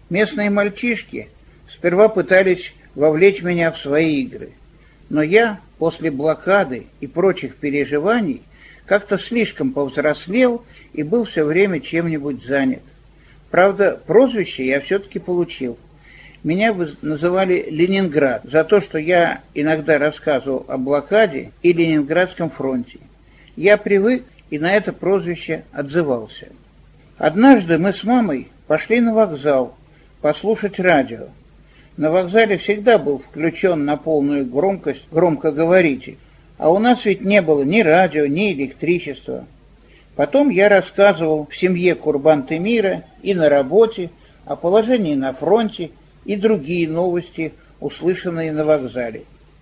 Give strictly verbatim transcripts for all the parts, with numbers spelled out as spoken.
Местные мальчишки сперва пытались вовлечь меня в свои игры, но я после блокады и прочих переживаний как-то слишком повзрослел и был все время чем-нибудь занят. Правда, прозвище я все-таки получил. Меня называли Ленинград за то, что я иногда рассказывал о блокаде и Ленинградском фронте. Я привык и на это прозвище отзывался. Однажды мы с мамой пошли на вокзал послушать радио. На вокзале всегда был включен на полную громкость громкоговоритель, а у нас ведь не было ни радио, ни электричества. Потом я рассказывал в семье Курбан-Темира и на работе о положении на фронте и другие новости, услышанные на вокзале.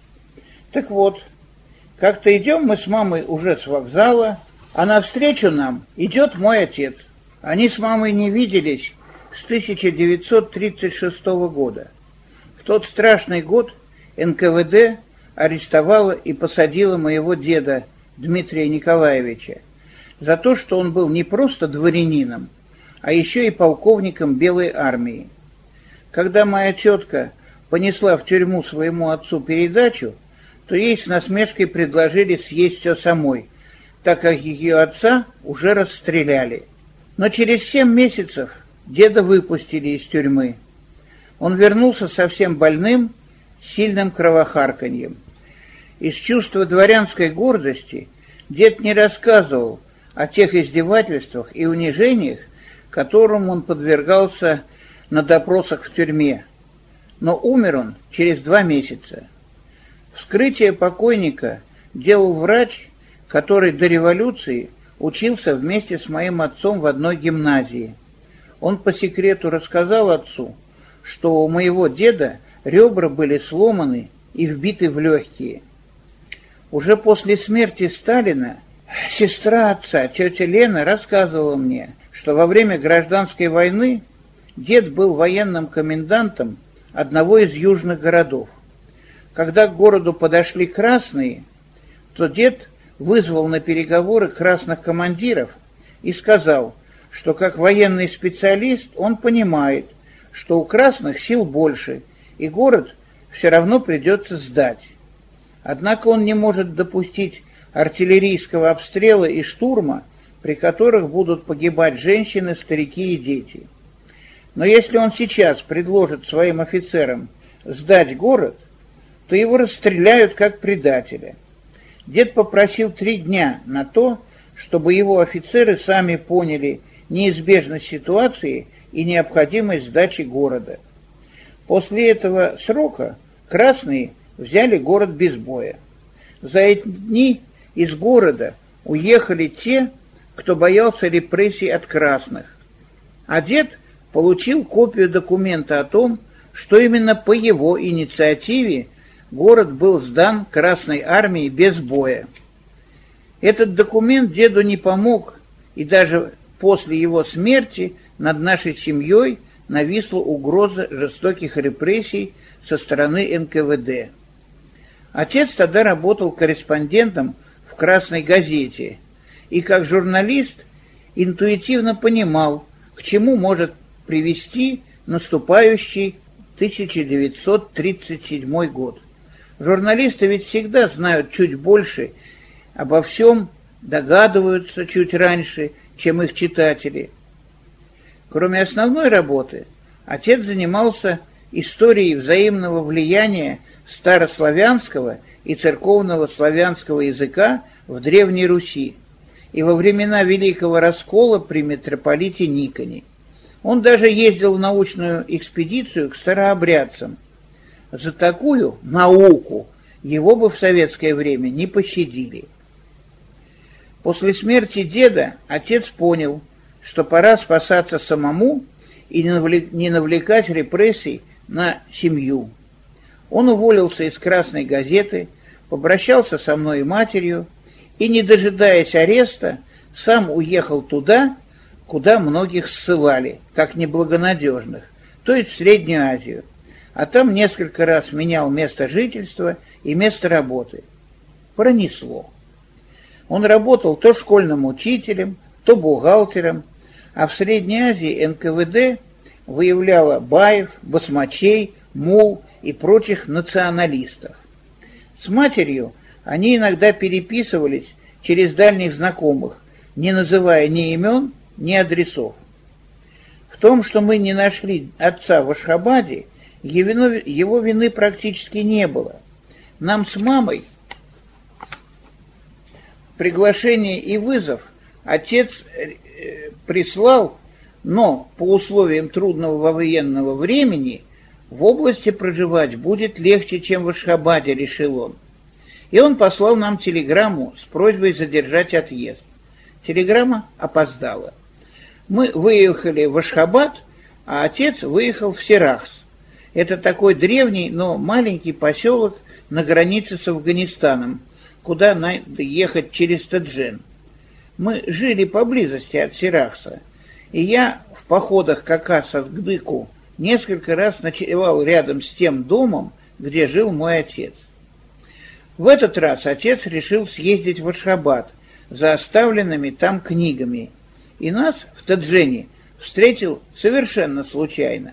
Так вот, как-то идем мы с мамой уже с вокзала, а навстречу нам идет мой отец. Они с мамой не виделись с тысяча девятьсот тридцать шестого года. В тот страшный год эн ка вэ дэ арестовала и посадила моего деда Дмитрия Николаевича за то, что он был не просто дворянином, а еще и полковником Белой армии. Когда моя тетка понесла в тюрьму своему отцу передачу, то ей с насмешкой предложили съесть все самой, так как ее отца уже расстреляли. Но через семь месяцев деда выпустили из тюрьмы. Он вернулся совсем больным, сильным кровохарканьем. Из чувства дворянской гордости дед не рассказывал о тех издевательствах и унижениях, которым он подвергался на допросах в тюрьме. Но умер он через два месяца. Вскрытие покойника делал врач, который до революции учился вместе с моим отцом в одной гимназии. Он по секрету рассказал отцу, что у моего деда ребра были сломаны и вбиты в легкие. Уже после смерти Сталина сестра отца, тетя Лена, рассказывала мне, что во время гражданской войны дед был военным комендантом одного из южных городов. Когда к городу подошли красные, то дед вызвал на переговоры красных командиров и сказал, что как военный специалист он понимает, что у красных сил больше, и город все равно придется сдать. Однако он не может допустить артиллерийского обстрела и штурма, при которых будут погибать женщины, старики и дети. Но если он сейчас предложит своим офицерам сдать город, то его расстреляют как предателя. Дед попросил три дня на то, чтобы его офицеры сами поняли неизбежность ситуации и необходимость сдачи города. После этого срока красные взяли город без боя. За эти дни из города уехали те, кто боялся репрессий от красных. А дед получил копию документа о том, что именно по его инициативе город был сдан Красной армии без боя. Этот документ деду не помог, и даже после его смерти над нашей семьей нависла угроза жестоких репрессий со стороны эн ка вэ дэ. Отец тогда работал корреспондентом в «Красной газете» и как журналист интуитивно понимал, к чему может привести наступающий тысяча девятьсот тридцать седьмой год. Журналисты ведь всегда знают чуть больше, обо всем догадываются чуть раньше, чем их читатели. Кроме основной работы, отец занимался историей взаимного влияния старославянского и церковного славянского языка в Древней Руси и во времена Великого Раскола при митрополите Никоне. Он даже ездил в научную экспедицию к старообрядцам. За такую науку его бы в советское время не пощадили. После смерти деда отец понял, что пора спасаться самому и не навлекать репрессий на семью. Он уволился из «Красной газеты», попрощался со мной и матерью и, не дожидаясь ареста, сам уехал туда, куда многих ссылали, как неблагонадежных, то есть в Среднюю Азию, а там несколько раз менял место жительства и место работы. Пронесло. Он работал то школьным учителем, то бухгалтером, а в Средней Азии эн ка вэ дэ выявляла баев, басмачей, мул и прочих националистов. С матерью они иногда переписывались через дальних знакомых, не называя ни имен, ни адресов. В том, что мы не нашли отца в Ашхабаде, его вины практически не было. Нам с мамой приглашение и вызов отец прислал, но по условиям трудного военного времени в области проживать будет легче, чем в Ашхабаде, решил он. И он послал нам телеграмму с просьбой задержать отъезд. Телеграмма опоздала. Мы выехали в Ашхабад, а отец выехал в Сирахс. Это такой древний, но маленький поселок на границе с Афганистаном, куда надо ехать через Таджен. Мы жили поблизости от Сирахса, и я в походах к Акас-Агдыку несколько раз ночевал рядом с тем домом, где жил мой отец. В этот раз отец решил съездить в Ашхабад за оставленными там книгами, и нас в Таджене встретил совершенно случайно.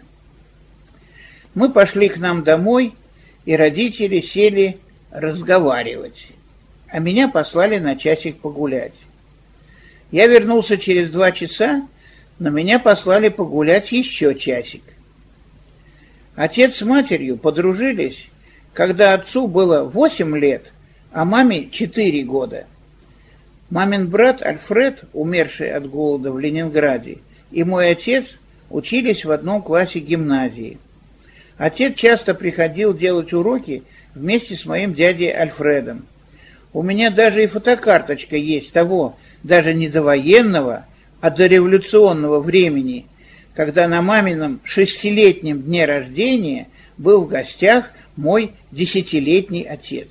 Мы пошли к нам домой, и родители сели разговаривать, а меня послали на часик погулять. Я вернулся через два часа, но меня послали погулять еще часик. Отец с матерью подружились, когда отцу было восемь лет, а маме четыре года. Мамин брат Альфред, умерший от голода в Ленинграде, и мой отец учились в одном классе гимназии. Отец часто приходил делать уроки вместе с моим дядей Альфредом. У меня даже и фотокарточка есть того, даже не довоенного, а дореволюционного времени, когда на мамином шестилетнем дне рождения был в гостях мой десятилетний отец.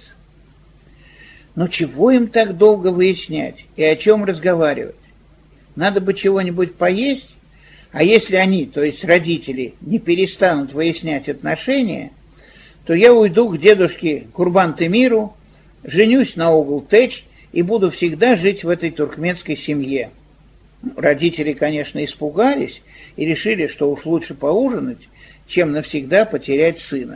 Но чего им так долго выяснять и о чем разговаривать? Надо бы чего-нибудь поесть, а если они, то есть родители, не перестанут выяснять отношения, то я уйду к дедушке Курбан-Темиру, женюсь на Огул-Теч и буду всегда жить в этой туркменской семье. Родители, конечно, испугались и решили, что уж лучше поужинать, чем навсегда потерять сына.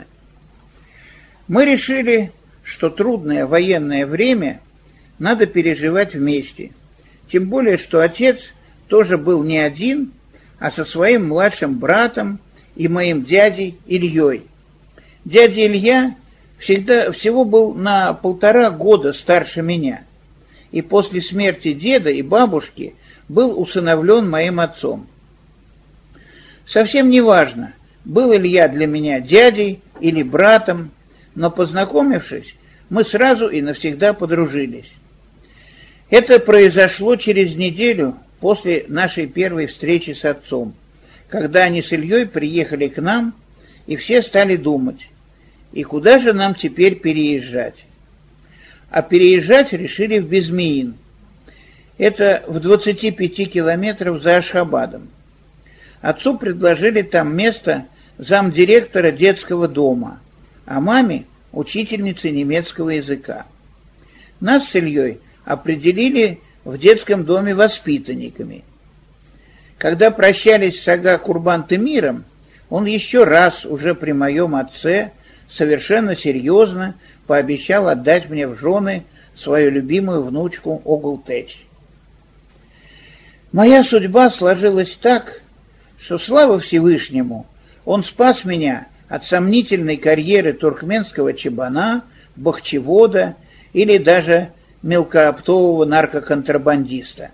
Мы решили, что трудное военное время надо переживать вместе, тем более, что отец тоже был не один, а со своим младшим братом и моим дядей Ильей. Дядя Илья всегда, всего был на полтора года старше меня, и после смерти деда и бабушки был усыновлен моим отцом. Совсем не важно, был Илья для меня дядей или братом, но, познакомившись, мы сразу и навсегда подружились. Это произошло через неделю после нашей первой встречи с отцом, когда они с Ильей приехали к нам, и все стали думать, и куда же нам теперь переезжать. А переезжать решили в Безмиин. Это в двадцати пяти километрах за Ашхабадом. Отцу предложили там место замдиректора детского дома, а маме – учительницы немецкого языка. Нас с Ильей определили в детском доме воспитанниками. Когда прощались с ага Курбан-Темиром, он еще раз уже при моем отце совершенно серьезно пообещал отдать мне в жены свою любимую внучку Огул-Теч. Моя судьба сложилась так, что, слава Всевышнему, он спас меня от сомнительной карьеры туркменского чебана, бахчевода или даже мелкооптового наркоконтрабандиста.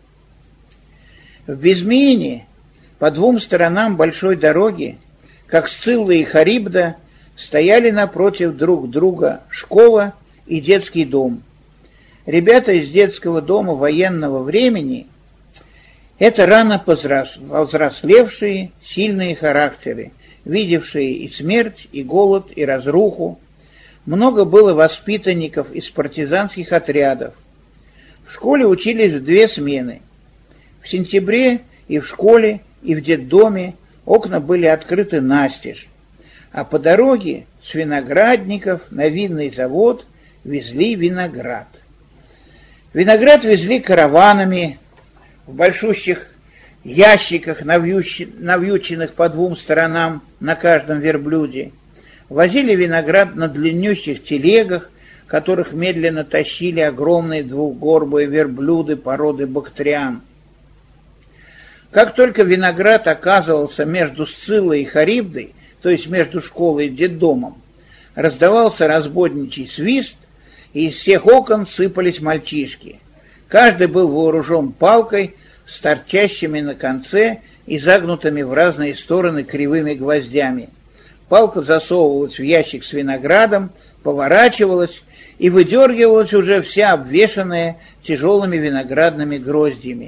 В Безмиине по двум сторонам большой дороги, как Сцилла и Харибда, стояли напротив друг друга школа и детский дом. Ребята из детского дома военного времени – это рано повзрослевшие, сильные характеры, видевшие и смерть, и голод, и разруху. Много было воспитанников из партизанских отрядов. В школе учились в две смены. В сентябре и в школе, и в детдоме окна были открыты настежь, а по дороге с виноградников на винный завод везли виноград. Виноград везли караванами в большущих ящиках, навьюченных по двум сторонам на каждом верблюде. Возили виноград на длиннющих телегах, которых медленно тащили огромные двухгорбые верблюды породы бактриан. Как только виноград оказывался между Сциллой и Харибдой, то есть между школой и детдомом, раздавался разбойничий свист, и из всех окон сыпались мальчишки. Каждый был вооружен палкой с торчащими на конце и загнутыми в разные стороны кривыми гвоздями. Палка засовывалась в ящик с виноградом, поворачивалась и выдергивалась уже вся обвешанная тяжелыми виноградными гроздьями.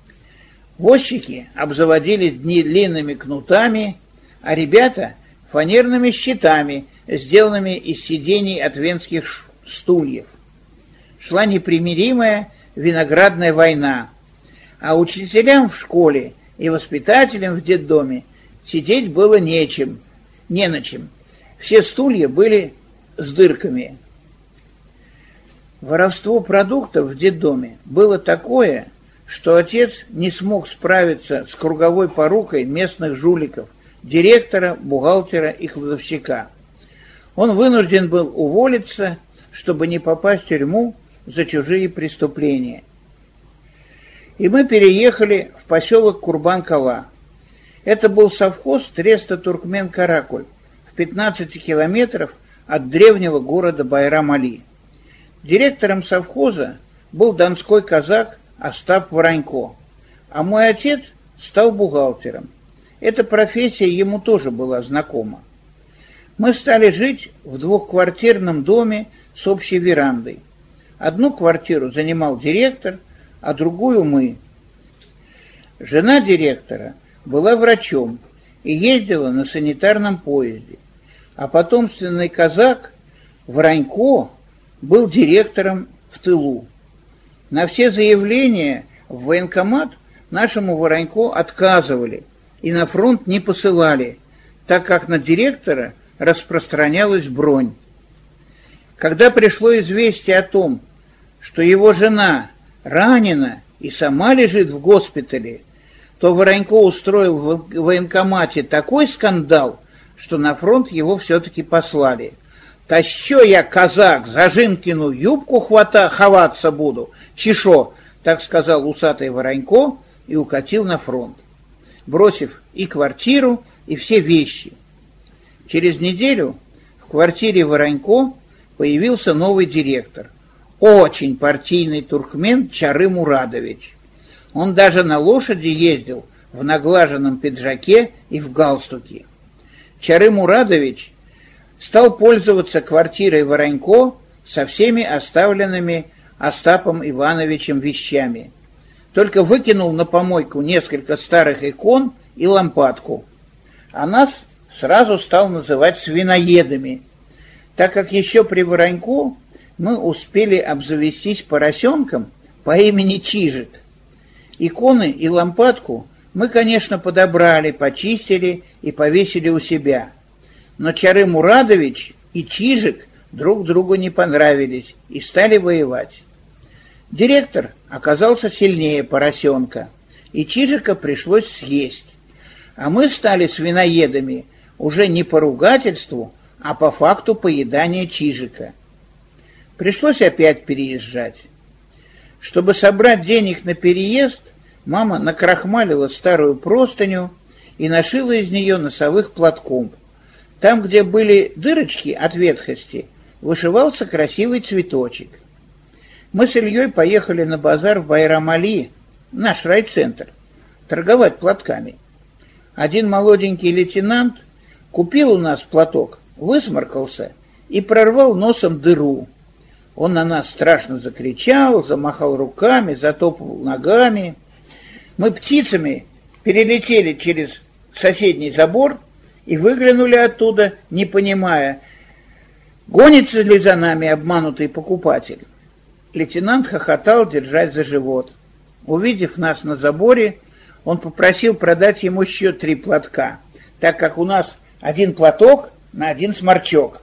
Возчики обзаводились длинными кнутами, а ребята — фанерными щитами, сделанными из сидений от венских стульев. Шла непримиримая виноградная война, а учителям в школе и воспитателям в детдоме сидеть было нечем, не на чем. Все стулья были с дырками. Воровство продуктов в детдоме было такое, что отец не смог справиться с круговой порукой местных жуликов, директора, бухгалтера и кладовщика. Он вынужден был уволиться, чтобы не попасть в тюрьму за чужие преступления. И мы переехали в поселок Курбан-Кала. Это был совхоз Треста Туркмен-Каракуль в пятнадцати километрах от древнего города Байрам-Али. Директором совхоза был донской казак Остап Воронько, а мой отец стал бухгалтером. Эта профессия ему тоже была знакома. Мы стали жить в двухквартирном доме с общей верандой. Одну квартиру занимал директор, а другую мы. Жена директора была врачом и ездила на санитарном поезде, а потомственный казак Воронько был директором в тылу. На все заявления в военкомат нашему Воронько отказывали и на фронт не посылали, так как на директора распространялась бронь. Когда пришло известие о том, что его жена ранена и сама лежит в госпитале, то Воронько устроил в военкомате такой скандал, что на фронт его все-таки послали. «Тащу я, казак, за Жинкину юбку хвата, ховаться буду, чешо», так сказал усатый Воронько и укатил на фронт, бросив и квартиру, и все вещи. Через неделю в квартире Воронько появился новый директор, очень партийный туркмен Чары Мурадович. Он даже на лошади ездил в наглаженном пиджаке и в галстуке. Чары Мурадович стал пользоваться квартирой Воронько со всеми оставленными Остапом Ивановичем вещами. Только выкинул на помойку несколько старых икон и лампадку. А нас сразу стал называть свиноедами, так как еще при Воронько мы успели обзавестись поросенком по имени Чижик. Иконы и лампадку мы, конечно, подобрали, почистили и повесили у себя. Но Чары Мурадович и Чижик друг другу не понравились и стали воевать. Директор оказался сильнее поросенка, и Чижика пришлось съесть. А мы стали свиноедами уже не по ругательству, а по факту поедания Чижика. Пришлось опять переезжать. Чтобы собрать денег на переезд, мама накрахмалила старую простыню и нашила из нее носовых платком. Там, где были дырочки от ветхости, вышивался красивый цветочек. Мы с Ильей поехали на базар в Байрам-Али, наш райцентр, торговать платками. Один молоденький лейтенант купил у нас платок, высморкался и прорвал носом дыру. Он на нас страшно закричал, замахал руками, затопал ногами. Мы птицами перелетели через соседний забор и выглянули оттуда, не понимая, гонится ли за нами обманутый покупатель. Лейтенант хохотал, держась за живот. Увидев нас на заборе, он попросил продать ему еще три платка, так как у нас один платок на один сморчок.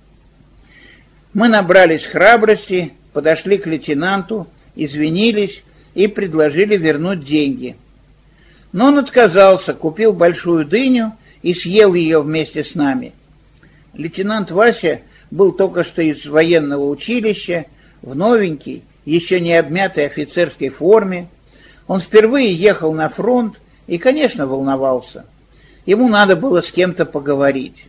Мы набрались храбрости, подошли к лейтенанту, извинились и предложили вернуть деньги. Но он отказался, купил большую дыню и съел ее вместе с нами. Лейтенант Вася был только что из военного училища, в новенькой, еще не обмятой офицерской форме. Он впервые ехал на фронт и, конечно, волновался. Ему надо было с кем-то поговорить.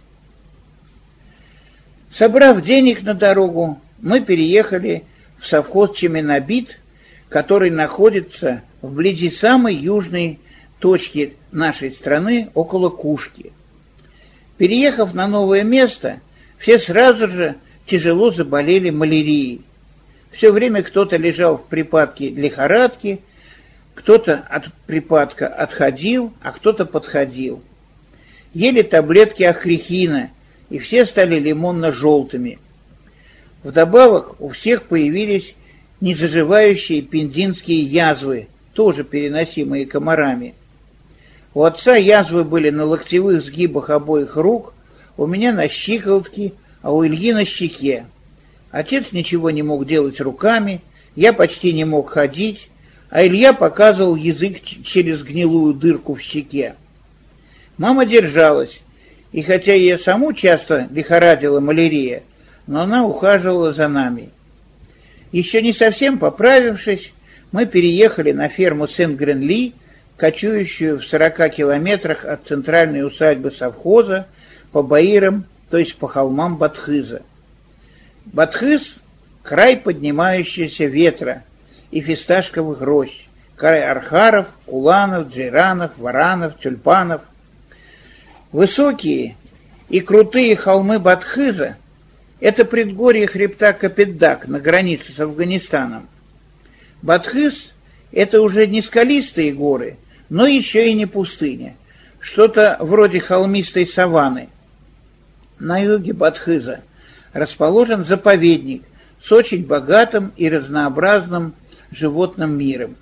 Собрав денег на дорогу, мы переехали в совхоз Чеменобит, который находится вблизи самой южной точки нашей страны, около Кушки. Переехав на новое место, все сразу же тяжело заболели малярией. Все время кто-то лежал в припадке лихорадки, кто-то от припадка отходил, а кто-то подходил. Ели таблетки ахрихина, и все стали лимонно-желтыми. Вдобавок у всех появились незаживающие пендинские язвы, тоже переносимые комарами. У отца язвы были на локтевых сгибах обоих рук, у меня на щиколотке, а у Ильи на щеке. Отец ничего не мог делать руками, я почти не мог ходить, а Илья показывал язык через гнилую дырку в щеке. Мама держалась, и хотя ее саму часто лихорадила малярия, но она ухаживала за нами. Еще не совсем поправившись, мы переехали на ферму Сен-Грен-Ли, кочующую в сорока километрах от центральной усадьбы совхоза по баирам, то есть по холмам Батхыза. Батхыз — край поднимающегося ветра и фисташковых рощ, край архаров, куланов, джейранов, варанов, тюльпанов. Высокие и крутые холмы Батхыза — это предгорье хребта Капетдаг на границе с Афганистаном. Батхыз — это уже не скалистые горы, но еще и не пустыня, что-то вроде холмистой саванны. На юге Батхыза расположен заповедник с очень богатым и разнообразным животным миром.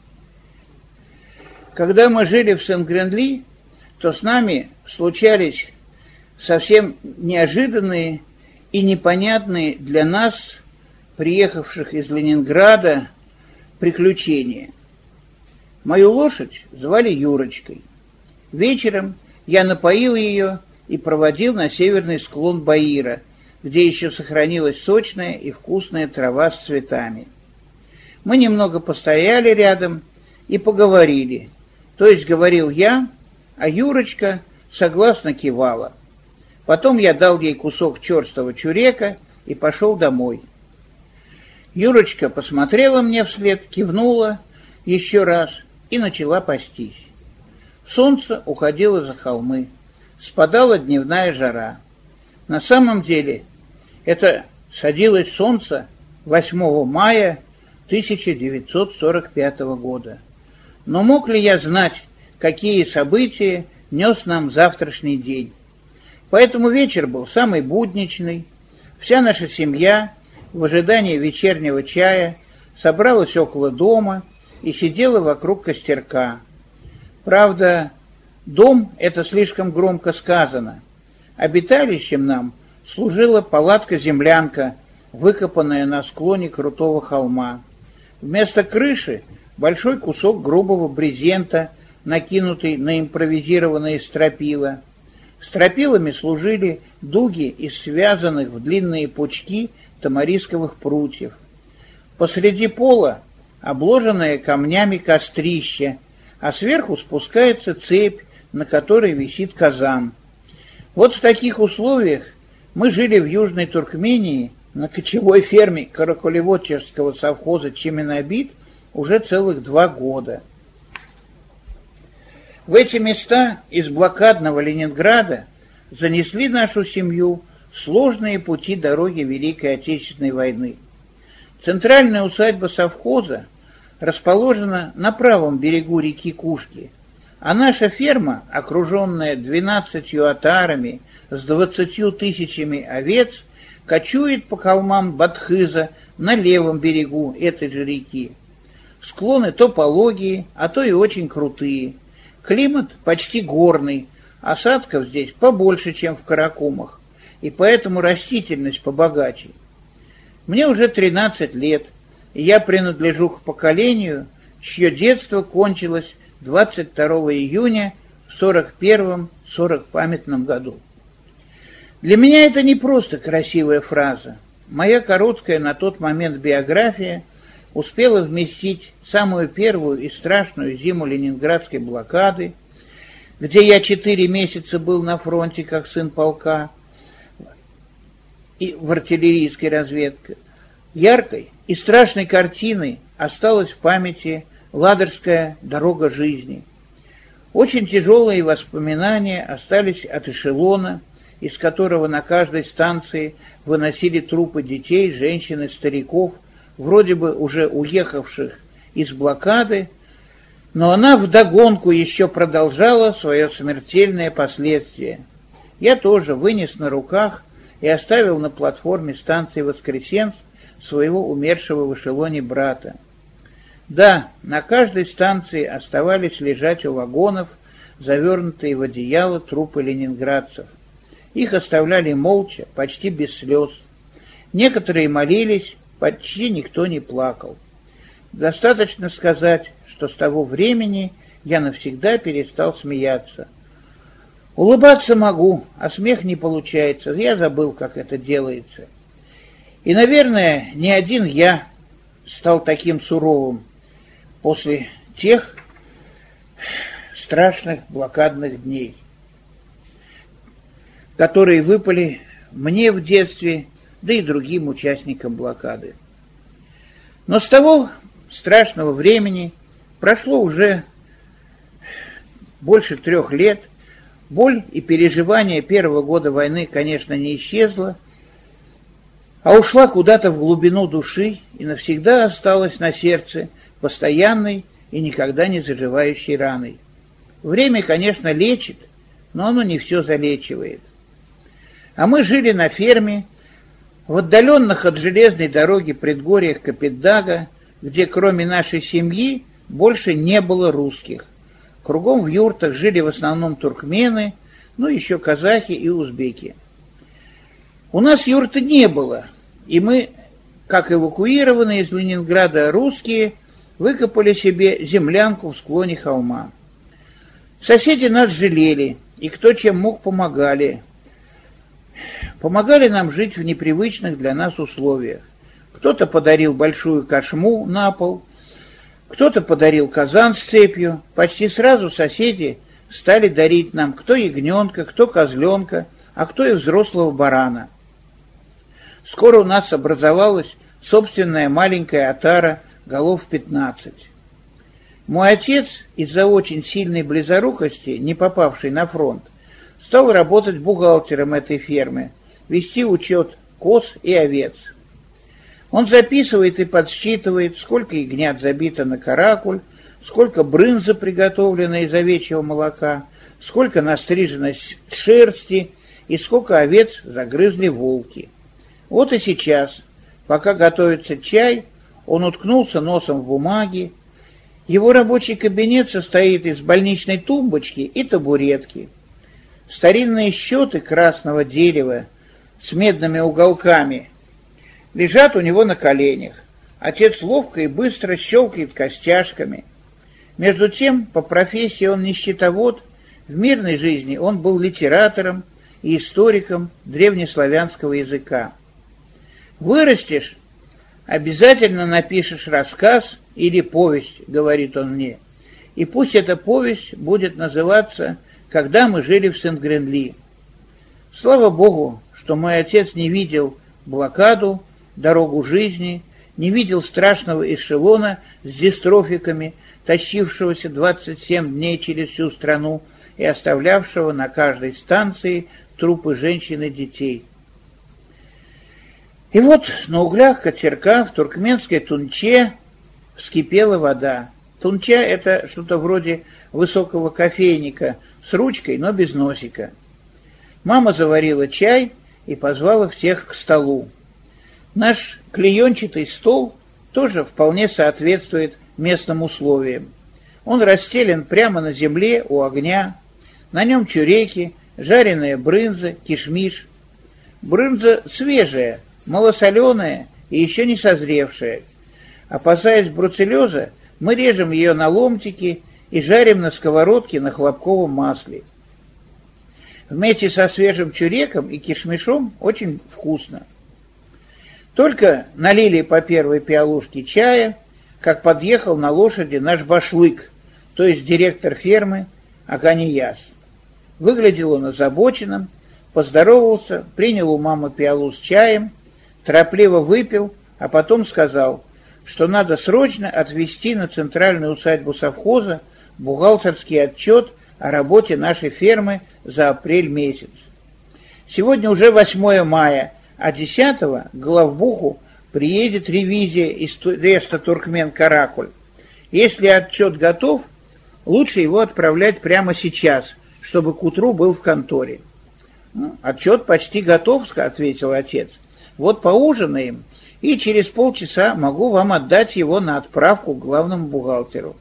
Когда мы жили в Сен-Грен-Ли, то с нами случались совсем неожиданные и непонятные для нас, приехавших из Ленинграда, приключения. Мою лошадь звали Юрочкой. Вечером я напоил ее и проводил на северный склон Баира, где еще сохранилась сочная и вкусная трава с цветами. Мы немного постояли рядом и поговорили. То есть говорил я, а Юрочка согласно кивала. Потом я дал ей кусок черстого чурека и пошел домой. Юрочка посмотрела мне вслед, кивнула еще раз и начала пастись. Солнце уходило за холмы, спадала дневная жара. На самом деле это садилось солнце восьмого мая тысяча девятьсот сорок пятого года. Но мог ли я знать, какие события нес нам завтрашний день? Поэтому вечер был самый будничный. Вся наша семья в ожидании вечернего чая собралась около дома и сидела вокруг костерка. Правда, дом — это слишком громко сказано. Обиталищем нам служила палатка-землянка, выкопанная на склоне крутого холма. Вместо крыши большой кусок грубого брезента, накинутый на импровизированные стропила. Стропилами служили дуги из связанных в длинные пучки тамарисковых прутьев. Посреди пола обложенное камнями кострище, а сверху спускается цепь, на которой висит казан. Вот в таких условиях мы жили в Южной Туркмении на кочевой ферме Каракулеводческого совхоза Чеменобит уже целых два года. В эти места из блокадного Ленинграда занесли нашу семью сложные пути дороги Великой Отечественной войны. Центральная усадьба совхоза расположена на правом берегу реки Кушки, а наша ферма, окруженная двенадцатью отарами с двадцатью тысячами овец, кочует по холмам Батхыза на левом берегу этой же реки. Склоны то пологие, а то и очень крутые. Климат почти горный, осадков здесь побольше, чем в Каракумах, и поэтому растительность побогаче. Мне уже тринадцать лет, и я принадлежу к поколению, чье детство кончилось двадцать второго июня в сорок первом — сорок памятном году. Для меня это не просто красивая фраза. Моя короткая на тот момент биография успела вместить самую первую и страшную зиму ленинградской блокады, где я четыре месяца был на фронте как сын полка и в артиллерийской разведке. Яркой и страшной картиной осталась в памяти Ладожская дорога жизни. Очень тяжелые воспоминания остались от эшелона, из которого на каждой станции выносили трупы детей, женщин и стариков, вроде бы уже уехавших из блокады, но она вдогонку еще продолжала свое смертельное последствие. Я тоже вынес на руках и оставил на платформе станции Воскресенск своего умершего в эшелоне брата. Да, на каждой станции оставались лежать у вагонов, завернутые в одеяло трупы ленинградцев. Их оставляли молча, почти без слез. Некоторые молились, почти никто не плакал. Достаточно сказать, что с того времени я навсегда перестал смеяться. Улыбаться могу, а смех не получается, я забыл, как это делается. И, наверное, не один я стал таким суровым после тех страшных блокадных дней, которые выпали мне в детстве, да и другим участникам блокады. Но с того страшного времени прошло уже больше трех лет. Боль и переживания первого года войны, конечно, не исчезла, а ушла куда-то в глубину души и навсегда осталась на сердце постоянной и никогда не заживающей раной. Время, конечно, лечит, но оно не все залечивает. А мы жили на ферме, в отдаленных от железной дороги предгорьях Капитдага, где кроме нашей семьи больше не было русских. Кругом в юртах жили в основном туркмены, ну еще казахи и узбеки. У нас юрты не было, и мы, как эвакуированные из Ленинграда русские, выкопали себе землянку в склоне холма. Соседи нас жалели, и кто чем мог помогали. Помогали нам жить в непривычных для нас условиях. Кто-то подарил большую кошму на пол, кто-то подарил казан с цепью. Почти сразу соседи стали дарить нам кто ягненка, кто козленка, а кто и взрослого барана. Скоро у нас образовалась собственная маленькая отара голов пятнадцать. Мой отец, из-за очень сильной близорукости, не попавший на фронт, стал работать бухгалтером этой фермы, вести учет коз и овец. Он записывает и подсчитывает, сколько ягнят забито на каракуль, сколько брынзы приготовлено из овечьего молока, сколько настрижено шерсти и сколько овец загрызли волки. Вот и сейчас, пока готовится чай, он уткнулся носом в бумаги. Его рабочий кабинет состоит из больничной тумбочки и табуретки. Старинные счеты красного дерева с медными уголками лежат у него на коленях. Отец ловко и быстро щелкает костяшками. Между тем, по профессии он не счетовод, в мирной жизни он был литератором и историком древнеславянского языка. «Вырастешь, обязательно напишешь рассказ или повесть», — говорит он мне. «И пусть эта повесть будет называться «Когда мы жили в Сент-Гренли». Слава Богу, что мой отец не видел блокаду, дорогу жизни, не видел страшного эшелона с дистрофиками, тащившегося двадцать семь дней через всю страну и оставлявшего на каждой станции трупы женщин и детей. И вот на углях катерка в туркменской Тунче вскипела вода. Тунча — это что-то вроде высокого кофейника с ручкой, но без носика. Мама заварила чай и позвала всех к столу. Наш клеенчатый стол тоже вполне соответствует местным условиям. Он расстелен прямо на земле у огня. На нем чуреки, жареная брынза, кишмиш. Брынза свежая, малосоленая и еще не созревшая. Опасаясь бруцеллеза, мы режем ее на ломтики и жарим на сковородке на хлопковом масле. Вместе со свежим чуреком и кишмишом очень вкусно. Только налили по первой пиалушке чая, как подъехал на лошади наш башлык, то есть директор фермы Аганияс. Выглядел он озабоченным, поздоровался, принял у мамы пиалу с чаем, торопливо выпил, а потом сказал, что надо срочно отвезти на центральную усадьбу совхоза бухгалтерский отчет о работе нашей фермы за апрель месяц. Сегодня уже восьмое мая, а десятого к главбуху приедет ревизия из Реста Туркмен-Каракуль. Если отчет готов, лучше его отправлять прямо сейчас, чтобы к утру был в конторе. Ну, отчет почти готов, ответил отец. Вот поужинаем, и через полчаса могу вам отдать его на отправку к главному бухгалтеру.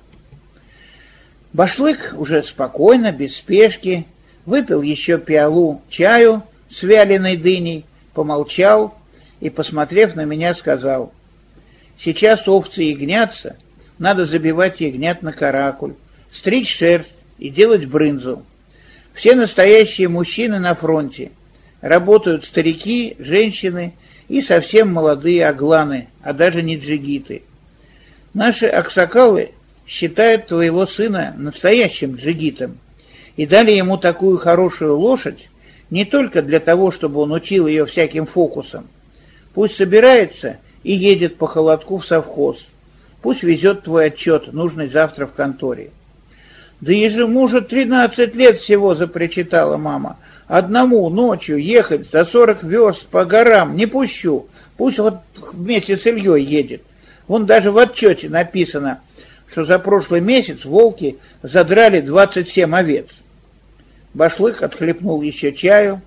Башлык уже спокойно, без спешки, выпил еще пиалу чаю с вяленой дыней, помолчал и, посмотрев на меня, сказал: «Сейчас овцы ягнятся, надо забивать ягнят на каракуль, стричь шерсть и делать брынзу. Все настоящие мужчины на фронте, работают старики, женщины и совсем молодые агланы, а даже не джигиты. Наши аксакалы считают твоего сына настоящим джигитом и дали ему такую хорошую лошадь не только для того, чтобы он учил ее всяким фокусам. Пусть собирается и едет по холодку в совхоз. Пусть везет твой отчет, нужный завтра в конторе». «Да ему же тринадцать лет всего», — запричитала мама. «Одному ночью ехать за сорок верст по горам не пущу. Пусть вот вместе с Ильей едет. Вон даже в отчете написано, что за прошлый месяц волки задрали двадцать семь овец». Башлык отхлебнул еще чаю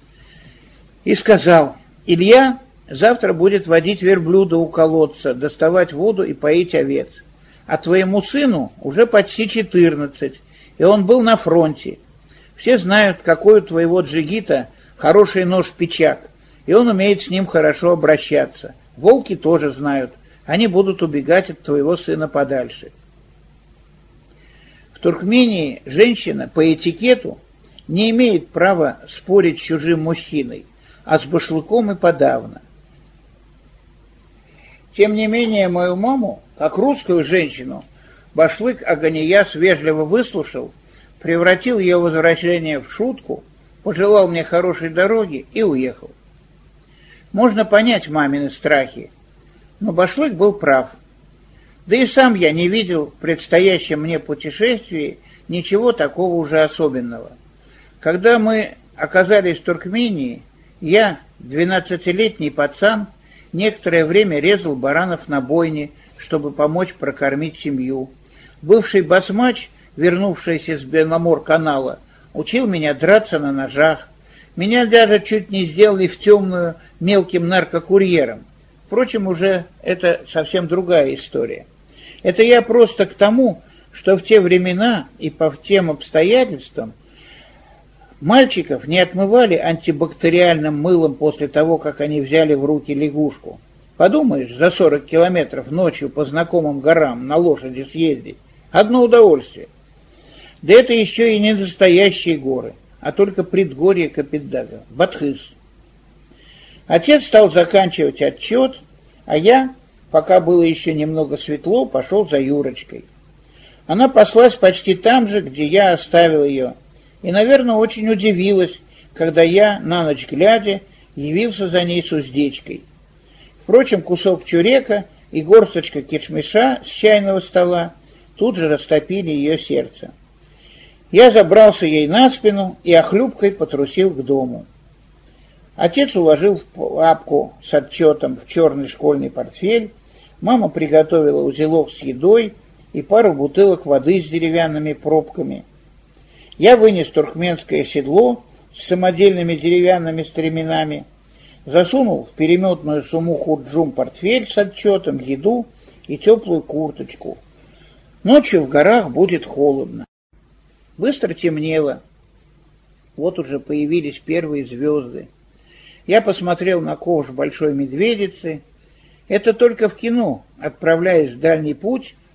и сказал: «Илья завтра будет водить верблюда у колодца, доставать воду и поить овец. А твоему сыну уже почти четырнадцать, и он был на фронте. Все знают, какой у твоего джигита хороший нож-пичак, и он умеет с ним хорошо обращаться. Волки тоже знают, они будут убегать от твоего сына подальше». В Туркмении женщина по этикету не имеет права спорить с чужим мужчиной, а с башлыком и подавно. Тем не менее, мою маму, как русскую женщину, башлык Аганияс вежливо выслушал, превратил ее возвращение в шутку, пожелал мне хорошей дороги и уехал. Можно понять мамины страхи, но башлык был прав. Да и сам я не видел в предстоящем мне путешествии ничего такого уже особенного. Когда мы оказались в Туркмении, я, двенадцатилетний пацан, некоторое время резал баранов на бойне, чтобы помочь прокормить семью. Бывший басмач, вернувшийся с Беломор-канала, учил меня драться на ножах. Меня даже чуть не сделали в темную мелким наркокурьером. Впрочем, уже это совсем другая история. Это я просто к тому, что в те времена и по тем обстоятельствам мальчиков не отмывали антибактериальным мылом после того, как они взяли в руки лягушку. Подумаешь, за сорок километров ночью по знакомым горам на лошади съездить. Одно удовольствие. Да это еще и не настоящие горы, а только предгорье Капитдага, Батхыс. Отец стал заканчивать отчет, а я, пока было еще немного светло, пошел за Юрочкой. Она паслась почти там же, где я оставил ее, и, наверное, очень удивилась, когда я, на ночь глядя, явился за ней с уздечкой. Впрочем, кусок чурека и горсточка кишмиша с чайного стола тут же растопили ее сердце. Я забрался ей на спину и охлюбкой потрусил к дому. Отец уложил в папку с отчетом в черный школьный портфель, мама приготовила узелок с едой и пару бутылок воды с деревянными пробками. Я вынес туркменское седло с самодельными деревянными стременами, засунул в переметную сумму хурджум портфель с отчетом, еду и теплую курточку. Ночью в горах будет холодно. Быстро темнело. Вот уже появились первые звезды. Я посмотрел на ковш большой медведицы. Это только в кино, отправляясь в дальний путь,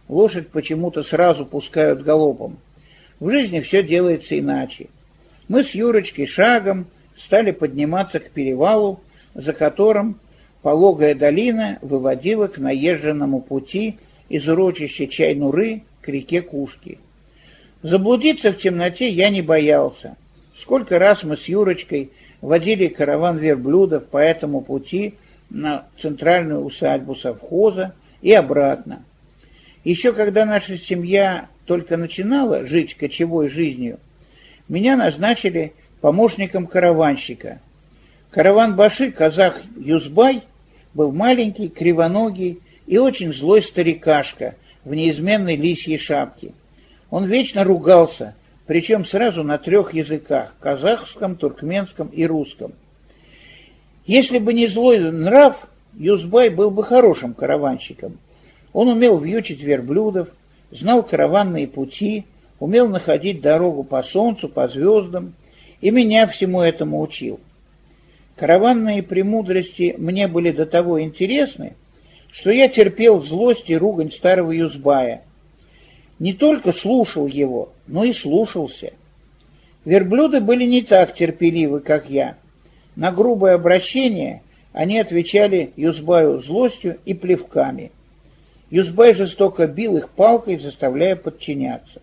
лошадь почему-то сразу пускают галопом. В жизни все делается иначе. Мы с Юрочкой шагом стали подниматься к перевалу, за которым пологая долина выводила к наезженному пути из урочища Чай-Нуры к реке Кушки. Заблудиться в темноте я не боялся. Сколько раз мы с Юрочкой водили караван верблюдов по этому пути на центральную усадьбу совхоза и обратно. Еще когда наша семья только начинала жить кочевой жизнью, меня назначили помощником караванщика. Караван-баши казах Юзбай был маленький, кривоногий и очень злой старикашка в неизменной лисьей шапке. Он вечно ругался, причем сразу на трех языках – казахском, туркменском и русском. Если бы не злой нрав, Юзбай был бы хорошим караванщиком. Он умел вьючить верблюдов, знал караванные пути, умел находить дорогу по солнцу, по звездам, и меня всему этому учил. Караванные премудрости мне были до того интересны, что я терпел злость и ругань старого Юзбая. Не только слушал его, но и слушался. Верблюды были не так терпеливы, как я. На грубое обращение они отвечали Юзбаю злостью и плевками. Юзбай жестоко бил их палкой, заставляя подчиняться.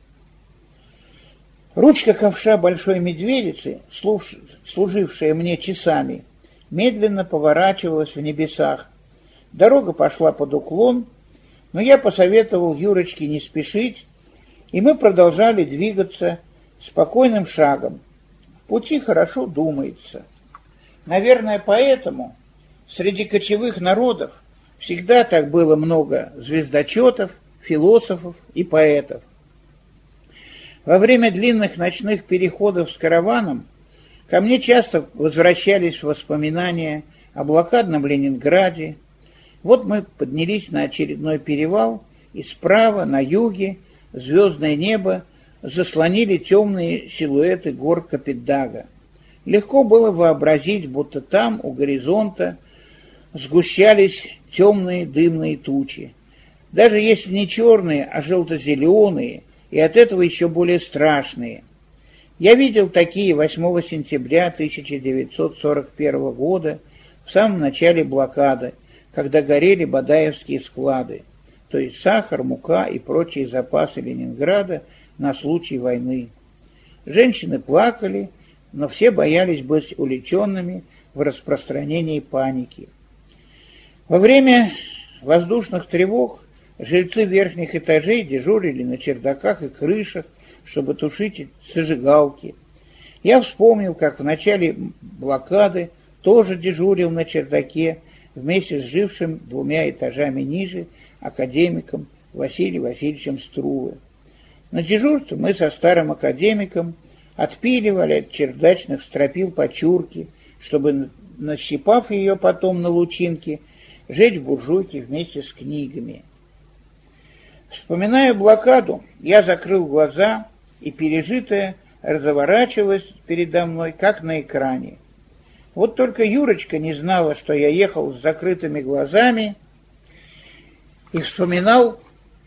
Ручка ковша большой медведицы, служившая мне часами, медленно поворачивалась в небесах. Дорога пошла под уклон, но я посоветовал Юрочке не спешить, и мы продолжали двигаться спокойным шагом. В пути хорошо думается. Наверное, поэтому среди кочевых народов всегда так было много звездочетов, философов и поэтов. Во время длинных ночных переходов с караваном ко мне часто возвращались воспоминания о блокадном Ленинграде. Вот мы поднялись на очередной перевал, и справа, на юге, звездное небо заслонили темные силуэты гор Капитдага. Легко было вообразить, будто там, у горизонта, сгущались темные дымные тучи. Даже если не черные, а желто-зеленые, и от этого еще более страшные. Я видел такие восьмого сентября тысяча девятьсот сорок первого года, в самом начале блокады, когда горели бадаевские склады, то есть сахар, мука и прочие запасы Ленинграда на случай войны. Женщины плакали, но все боялись быть увлеченными в распространении паники. Во время воздушных тревог жильцы верхних этажей дежурили на чердаках и крышах, чтобы тушить зажигалки. Я вспомнил, как в начале блокады тоже дежурил на чердаке вместе с жившим двумя этажами ниже академиком Василием Васильевичем Струве. На дежурстве мы со старым академиком отпиливали от чердачных стропил почурки, чтобы, нащипав ее потом на лучинке, жить в буржуйке вместе с книгами. Вспоминая блокаду, я закрыл глаза, и пережитое разворачивалось передо мной, как на экране. Вот только Юрочка не знала, что я ехал с закрытыми глазами и вспоминал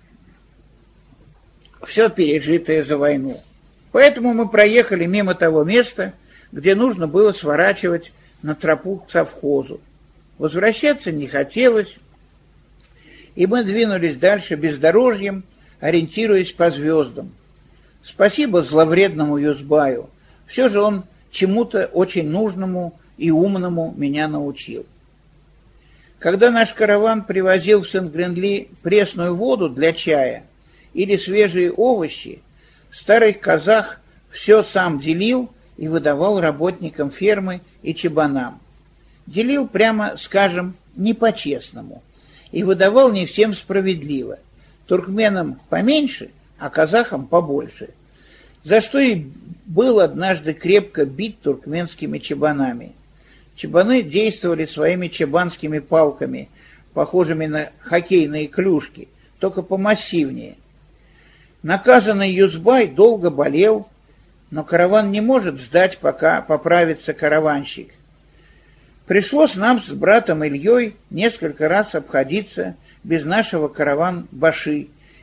все пережитое за войну. Поэтому мы проехали мимо того места, где нужно было сворачивать на тропу к совхозу. Возвращаться не хотелось, и мы двинулись дальше бездорожьем, ориентируясь по звездам. Спасибо зловредному Юзбаю. Все же он чему-то очень нужному и умному меня научил. Когда наш караван привозил в Сен-Гренли пресную воду для чая или свежие овощи, старый казах все сам делил и выдавал работникам фермы и чабанам. Делил, прямо скажем, не по-честному, и выдавал не всем справедливо. Туркменам поменьше, а казахам побольше, за что и был однажды крепко бит туркменскими чабанами. Чабаны действовали своими чабанскими палками, похожими на хоккейные клюшки, только помассивнее. Наказанный Юзбай долго болел, но караван не может ждать, пока поправится караванщик. Пришлось нам с братом Ильей несколько раз обходиться без нашего караван-баши,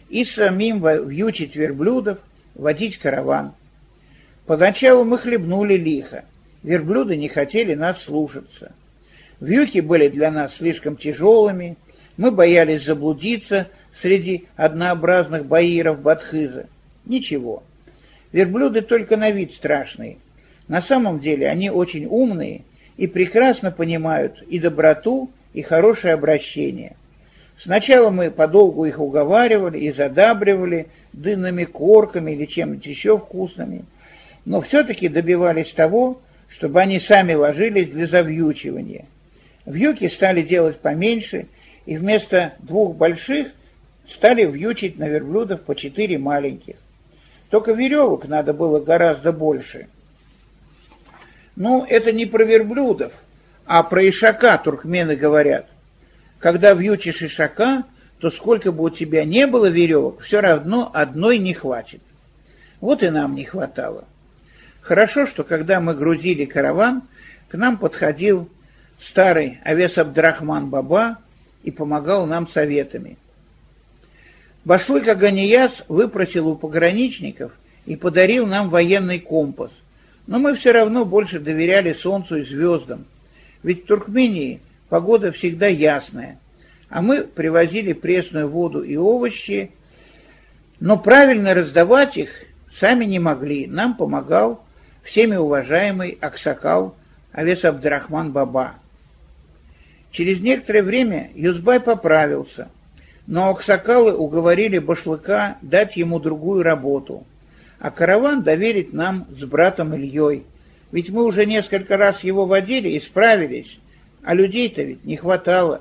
и самим вьючить верблюдов, водить караван. Поначалу мы хлебнули лихо, верблюды не хотели нас слушаться. Вьюки были для нас слишком тяжелыми, мы боялись заблудиться среди однообразных баиров Бадхиза. Ничего, верблюды только на вид страшные. На самом деле они очень умные и прекрасно понимают и доброту, и хорошее обращение. Сначала мы подолгу их уговаривали и задабривали дынными корками или чем-нибудь еще вкусными, но все-таки добивались того, чтобы они сами ложились для завьючивания. Вьюки стали делать поменьше, и вместо двух больших стали вьючить на верблюдов по четыре маленьких. Только веревок надо было гораздо больше. Ну, это не про верблюдов, а про ишака туркмены говорят. Когда вьючишь ишака, то сколько бы у тебя не было веревок, все равно одной не хватит. Вот и нам не хватало. Хорошо, что когда мы грузили караван, к нам подходил старый Авес Абдрахман Баба и помогал нам советами. Башлык Аганияс выпросил у пограничников и подарил нам военный компас, но мы все равно больше доверяли солнцу и звездам, ведь в Туркмении погода всегда ясная, а мы привозили пресную воду и овощи, но правильно раздавать их сами не могли, нам помогал всеми уважаемый аксакал Авес Абдрахман Баба. Через некоторое время Юзбай поправился, но аксакалы уговорили Башлыка дать ему другую работу, а караван доверить нам с братом Ильей, ведь мы уже несколько раз его водили и справились, а людей-то ведь не хватало.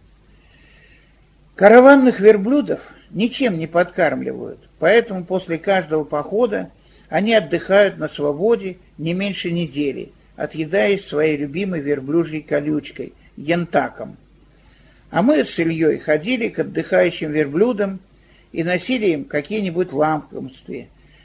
Караванных верблюдов ничем не подкармливают, поэтому после каждого похода они отдыхают на свободе не меньше недели, отъедаясь своей любимой верблюжьей колючкой – янтаком. А мы с Ильей ходили к отдыхающим верблюдам и носили им какие-нибудь лакомства.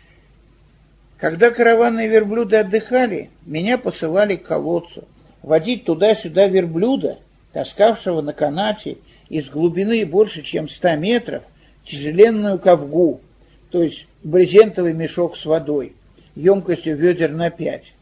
Когда караванные верблюды отдыхали, меня посылали к колодцу, водить туда-сюда верблюда, таскавшего на канате из глубины больше, чем ста метров, тяжеленную ковгу, то есть брезентовый мешок с водой, емкостью ведер на пять.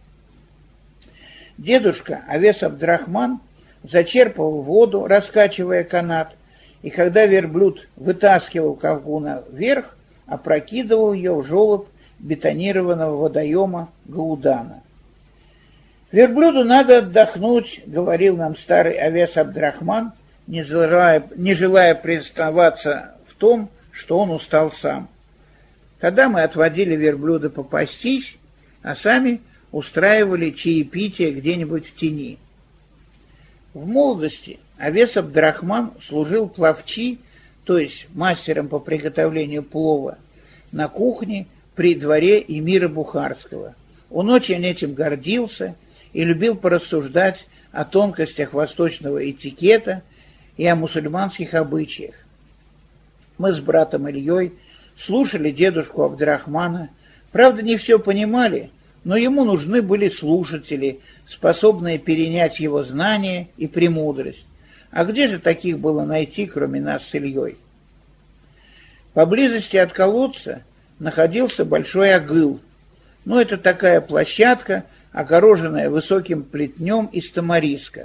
Дедушка Авес Абдрахман зачерпывал воду, раскачивая канат, и когда верблюд вытаскивал ковгу наверх, опрокидывал ее в желоб бетонированного водоема Гаудана. «Верблюду надо отдохнуть», — говорил нам старый Авес Абдрахман, не желая, не желая признаваться в том, что он устал сам. Тогда мы отводили верблюда попастись, а сами устраивали чаепитие где-нибудь в тени. В молодости Авес Абдрахман служил пловчи, то есть мастером по приготовлению плова, на кухне при дворе эмира Бухарского. Он очень этим гордился и любил порассуждать о тонкостях восточного этикета и о мусульманских обычаях. Мы с братом Ильей слушали дедушку Абдрахмана, правда, не все понимали, но ему нужны были слушатели, способные перенять его знания и премудрость. А где же таких было найти, кроме нас с Ильей? Поблизости от колодца находился большой агыл. Ну, это такая площадка, огороженная высоким плетнем из тамариска.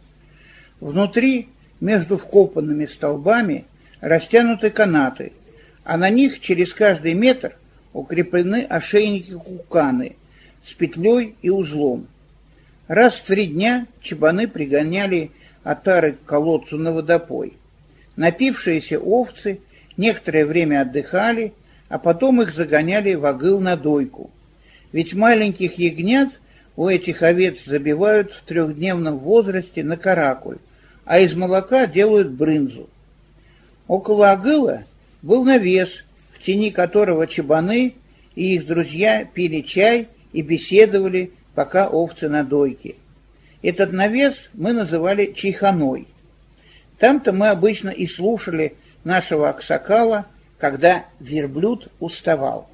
Внутри, между вкопанными столбами, растянуты канаты, а на них через каждый метр укреплены ошейники-куканы с петлей и узлом. Раз в три дня чабаны пригоняли отары к колодцу на водопой. Напившиеся овцы некоторое время отдыхали, а потом их загоняли в агыл на дойку. Ведь маленьких ягнят у этих овец забивают в трехдневном возрасте на каракуль, а из молока делают брынзу. Около агыла был навес, в тени которого чабаны и их друзья пили чай и беседовали, пока овцы на дойке. Этот навес мы называли чайханой. Там-то мы обычно и слушали нашего аксакала, когда верблюд уставал.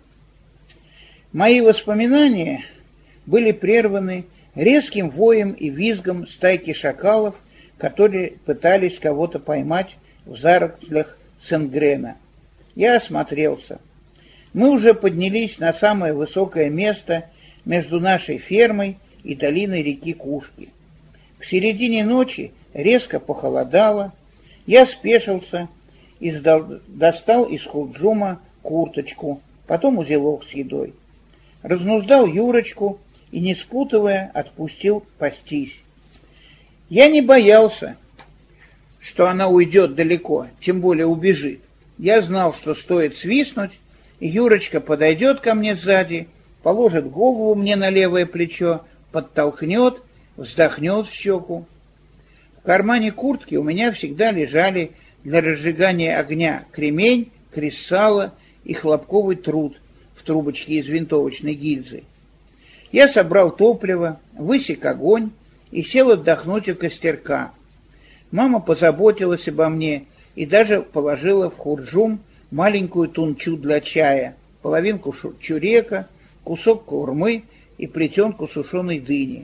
Мои воспоминания были прерваны резким воем и визгом стайки шакалов, которые пытались кого-то поймать в зарослях Сенгрена. Я осмотрелся. Мы уже поднялись на самое высокое место между нашей фермой и долиной реки Кушки. В середине ночи резко похолодало. Я спешился и достал из хурджума курточку, потом узелок с едой. Разнуздал Юрочку и, не спутывая, отпустил пастись. Я не боялся, что она уйдет далеко, тем более убежит. Я знал, что стоит свистнуть, и Юрочка подойдет ко мне сзади, положит голову мне на левое плечо, подтолкнет, вздохнет в щеку. В кармане куртки у меня всегда лежали для разжигания огня кремень, кресало и хлопковый труд в трубочке из винтовочной гильзы. Я собрал топливо, высек огонь и сел отдохнуть у костерка. Мама позаботилась обо мне и даже положила в хурджум маленькую тунчу для чая, половинку чурека, кусок курмы и плетенку сушеной дыни.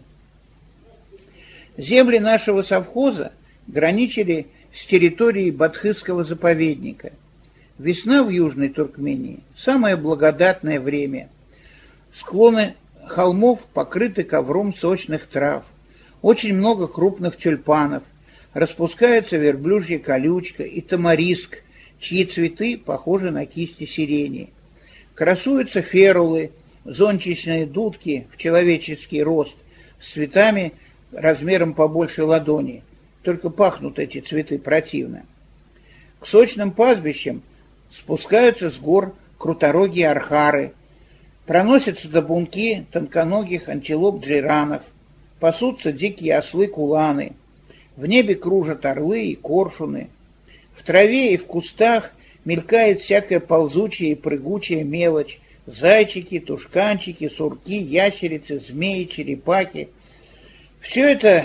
Земли нашего совхоза граничили с территорией Бадхысского заповедника. Весна в Южной Туркмении – самое благодатное время. Склоны холмов покрыты ковром сочных трав, очень много крупных тюльпанов, распускается верблюжья колючка и тамариск, чьи цветы похожи на кисти сирени. Красуются ферулы, зонтичные дудки в человеческий рост, с цветами размером побольше ладони, только пахнут эти цветы противно. К сочным пастбищам спускаются с гор круторогие архары, проносятся табунки тонконогих антилоп-джейранов, пасутся дикие ослы-куланы, в небе кружат орлы и коршуны, в траве и в кустах мелькает всякая ползучая и прыгучая мелочь, зайчики, тушканчики, сурки, ящерицы, змеи, черепахи. Все это,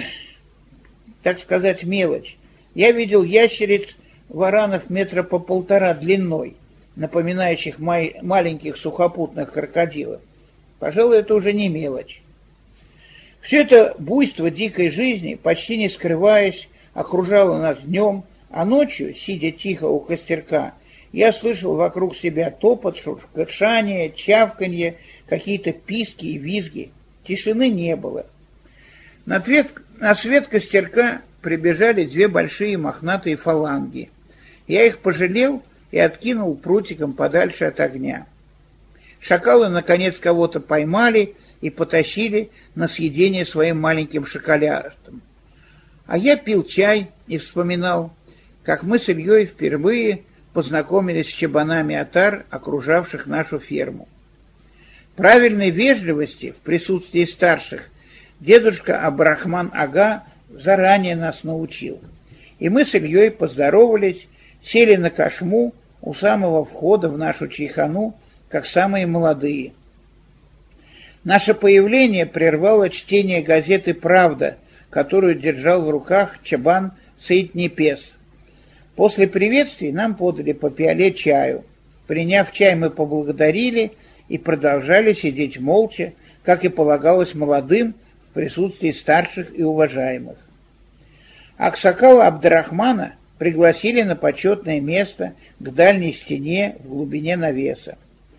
так сказать, мелочь. Я видел ящериц варанов метра по полтора длиной, напоминающих май- маленьких сухопутных крокодилов. Пожалуй, это уже не мелочь. Все это буйство дикой жизни, почти не скрываясь, окружало нас днем, а ночью, сидя тихо у костерка, я слышал вокруг себя топот, шуршание, чавканье, какие-то писки и визги. Тишины не было. На, твет, на свет костерка прибежали две большие мохнатые фаланги. Я их пожалел и откинул прутиком подальше от огня. Шакалы, наконец, кого-то поймали и потащили на съедение своим маленьким шоколятом. А я пил чай и вспоминал, как мы с Ильей впервые познакомились с чабанами отар, окружавших нашу ферму. Правильной вежливости в присутствии старших дедушка Абдрахман-ага заранее нас научил. И мы с Ильей поздоровались, сели на кошму у самого входа в нашу чайхану, как самые молодые. Наше появление прервало чтение газеты «Правда», которую держал в руках чабан Саид-Непес. После приветствий нам подали по пиале чаю. Приняв чай, мы поблагодарили и продолжали сидеть молча, как и полагалось молодым, в присутствии старших и уважаемых. Аксакала Абдрахмана пригласили на почетное место к дальней стене в глубине навеса.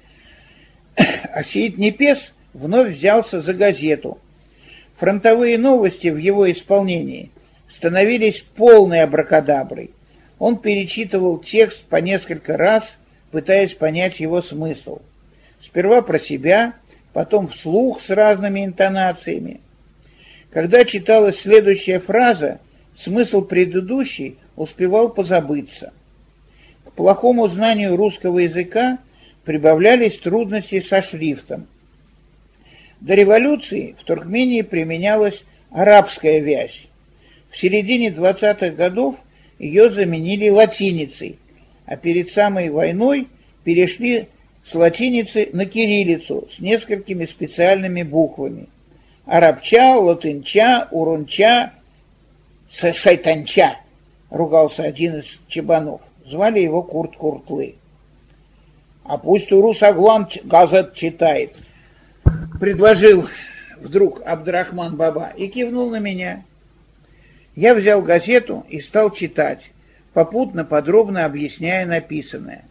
А Саид-Непес вновь взялся за газету. Фронтовые новости в его исполнении становились полной абракадаброй. Он перечитывал текст по несколько раз, пытаясь понять его смысл. Сперва про себя, потом вслух с разными интонациями. Когда читалась следующая фраза, смысл предыдущей успевал позабыться. К плохому знанию русского языка прибавлялись трудности со шрифтом. До революции в Туркмении применялась арабская вязь. В середине двадцатых годов ее заменили латиницей, а перед самой войной перешли с латиницы на кириллицу с несколькими специальными буквами. Арабча, латынча, урунча, шайтанча, ругался один из чабанов. Звали его Курт-Куртлы. А пусть Урус-Аглан газет читает, предложил вдруг Абдрахман Баба и кивнул на меня. Я взял газету и стал читать, попутно подробно объясняя написанное.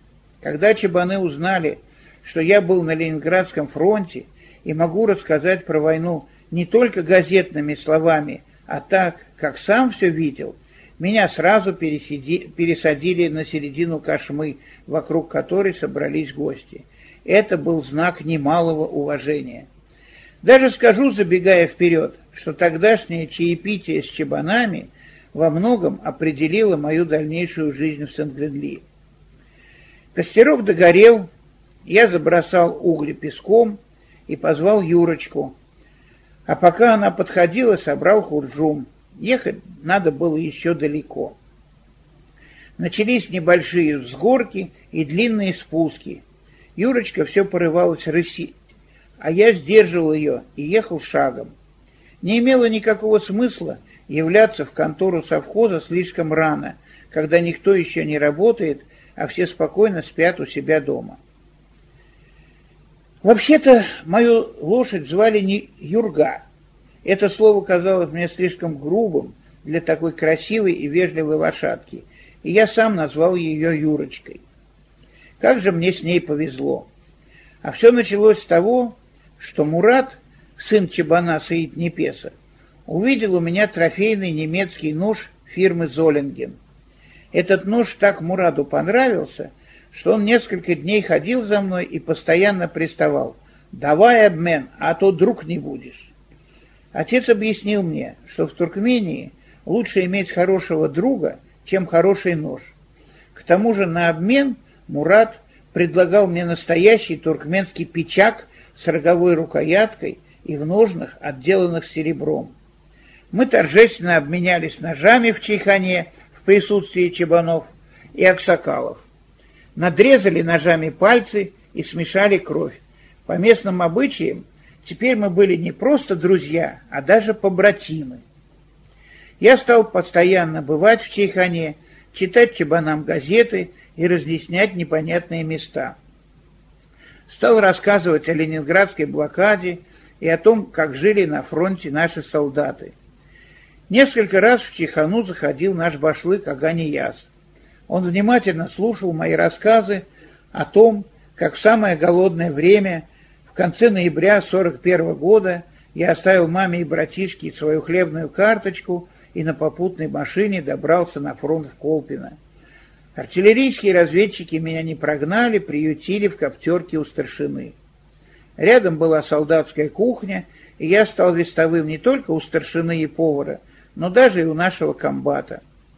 Когда чабаны узнали, что я был на Ленинградском фронте и могу рассказать про войну не только газетными словами, а так, как сам все видел, меня сразу пересади, пересадили на середину кошмы, вокруг которой собрались гости. Это был знак немалого уважения. Даже скажу, забегая вперед, что тогдашнее чаепитие с чабанами во многом определило мою дальнейшую жизнь в Сен-Гвенли. Костерок догорел, я забросал угли песком и позвал Юрочку. А пока она подходила, собрал хурджум. Ехать надо было еще далеко. Начались небольшие взгорки и длинные спуски. Юрочка все порывалась рысить, а я сдерживал ее и ехал шагом. Не имело никакого смысла являться в контору совхоза слишком рано, когда никто еще не работает, а все спокойно спят у себя дома. Вообще-то мою лошадь звали не Юрга. Это слово казалось мне слишком грубым для такой красивой и вежливой лошадки, и я сам назвал ее Юрочкой. Как же мне с ней повезло. А все началось с того, что Мурат, сын чабана Саид-Непеса, увидел у меня трофейный немецкий нож фирмы Золинген. Этот нож так Мураду понравился, что он несколько дней ходил за мной и постоянно приставал: «Давай обмен, а то друг не будешь». Отец объяснил мне, что в Туркмении лучше иметь хорошего друга, чем хороший нож. К тому же на обмен Мурат предлагал мне настоящий туркменский пичак с роговой рукояткой и в ножнах, отделанных серебром. Мы торжественно обменялись ножами в чайхане в присутствии чабанов и аксакалов. Надрезали ножами пальцы и смешали кровь. По местным обычаям теперь мы были не просто друзья, а даже побратимы. Я стал постоянно бывать в чайхане, читать чабанам газеты и разъяснять непонятные места. Стал рассказывать о ленинградской блокаде и о том, как жили на фронте наши солдаты. Несколько раз в чайхану заходил наш башлык Аганияз. Он внимательно слушал мои рассказы о том, как в самое голодное время, в конце ноября сорок первого года, я оставил маме и братишке свою хлебную карточку и на попутной машине добрался на фронт в Колпино. Артиллерийские разведчики меня не прогнали, приютили в коптерке у старшины. Рядом была солдатская кухня, и я стал вестовым не только у старшины и повара, но даже и у нашего комбата.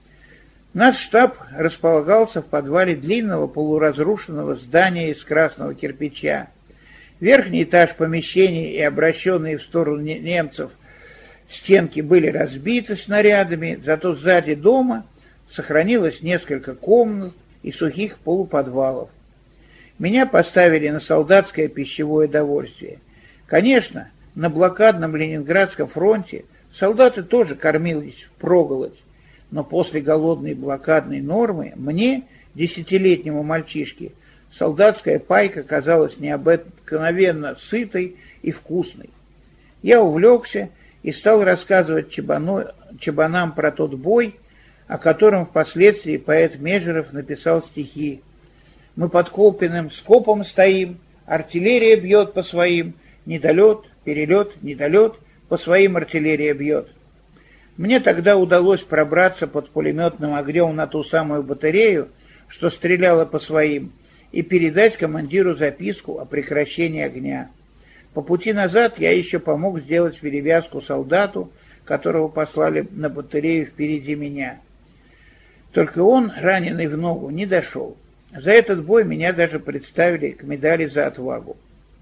Наш штаб располагался в подвале длинного полуразрушенного здания из красного кирпича. Верхний этаж помещений и обращенные в сторону немцев стенки были разбиты снарядами, зато сзади дома сохранилось несколько комнат и сухих полуподвалов. Меня поставили на солдатское пищевое довольствие. Конечно, на блокадном Ленинградском фронте солдаты тоже кормились впроголодь, но после голодной блокадной нормы мне, десятилетнему мальчишке, солдатская пайка казалась необыкновенно сытой и вкусной. Я увлекся и стал рассказывать чабану, чабанам про тот бой, о котором впоследствии поэт Межеров написал стихи. «Мы под Колпиным скопом стоим, артиллерия бьет по своим, недолет, перелет, недолет, по своим артиллерия бьет». Мне тогда удалось пробраться под пулеметным огнем на ту самую батарею, что стреляла по своим, и передать командиру записку о прекращении огня. По пути назад я еще помог сделать перевязку солдату, которого послали на батарею впереди меня. Только он, раненый в ногу, не дошел. За этот бой меня даже представили к медали за отвагу.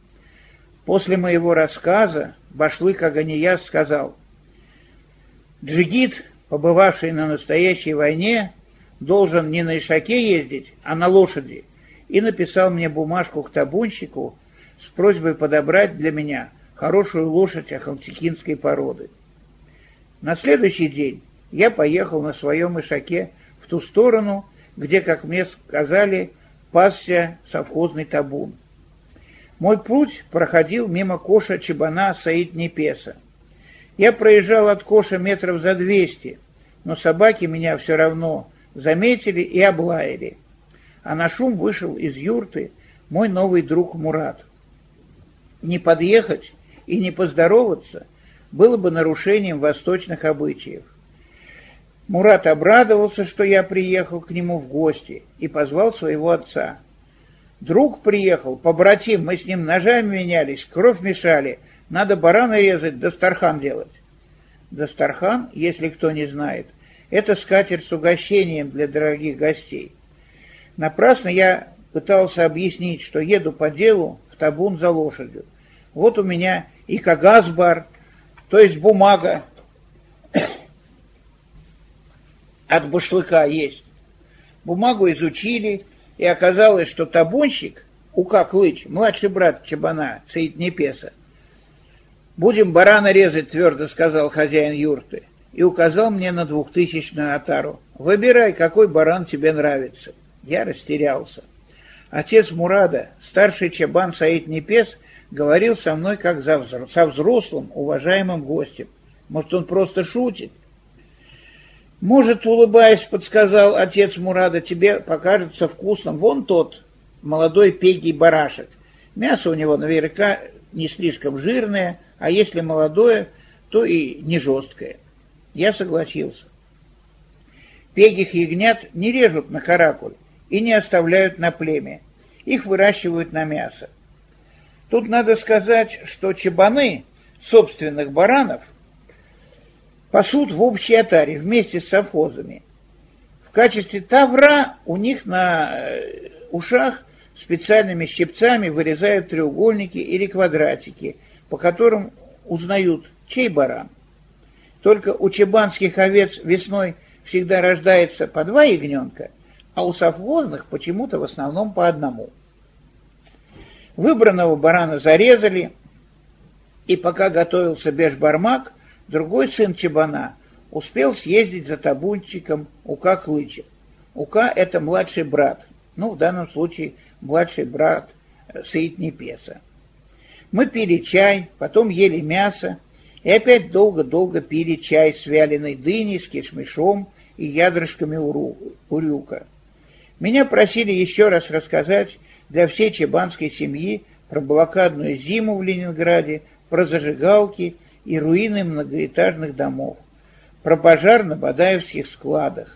После моего рассказа башлык Аганияз сказал: «Джигит, побывавший на настоящей войне, должен не на ишаке ездить, а на лошади», и написал мне бумажку к табунщику с просьбой подобрать для меня хорошую лошадь ахалтекинской породы. На следующий день я поехал на своем ишаке в ту сторону, где, как мне сказали, пасся совхозный табун. Мой путь проходил мимо коша чабана Саид-Непеса. Я проезжал от коша метров за двести, но собаки меня все равно заметили и облаяли. а на шум вышел из юрты мой новый друг Мурат. Не подъехать и не поздороваться было бы нарушением восточных обычаев. Мурат обрадовался, что я приехал к нему в гости, и позвал своего отца. «Друг приехал, побратим, мы с ним ножами менялись, кровь мешали, надо барана резать, дастархан делать». Дастархан, если кто не знает, это скатерть с угощением для дорогих гостей. Напрасно я пытался объяснить, что еду по делу в табун за лошадью. Вот у меня и кагазбар, то есть бумага от башлыка есть. Бумагу изучили, и оказалось, что табунщик, Ука Клыч, младший брат Чабана, Цейтнепеса. «Будем барана резать», — твердо сказал хозяин юрты, и указал мне на двухтысячную отару. «Выбирай, какой баран тебе нравится». Я растерялся. Отец Мурада, старший Чабан Саид-Непес, говорил со мной как со взрослым, уважаемым гостем. Может, он просто шутит? «Может, улыбаясь, подсказал отец Мурада, тебе покажется вкусным вон тот молодой пегий барашек. Мясо у него наверняка не слишком жирное, а если молодое, то и не жесткое». Я согласился. Пегих ягнят не режут на каракуль и не оставляют на племя. Их выращивают на мясо. Тут надо сказать, что чабаны собственных баранов пасут в общей отаре вместе с совхозами. В качестве тавра у них на ушах специальными щипцами вырезают треугольники или квадратики, по которым узнают, чей баран. Только у чабанских овец весной всегда рождается по два ягненка, а у совхозных почему-то в основном по одному. Выбранного барана зарезали, и пока готовился бешбармак, другой сын Чабана успел съездить за табунчиком Ука Клыча. Ука — это младший брат, ну, в данном случае младший брат Саид-Непеса. Мы пили чай, потом ели мясо, и опять долго-долго пили чай с вяленой дыней, с кишмишом и ядрышками урюка. Меня просили еще раз рассказать для всей чабанской семьи про блокадную зиму в Ленинграде, про зажигалки и руины многоэтажных домов, про пожар на бадаевских складах,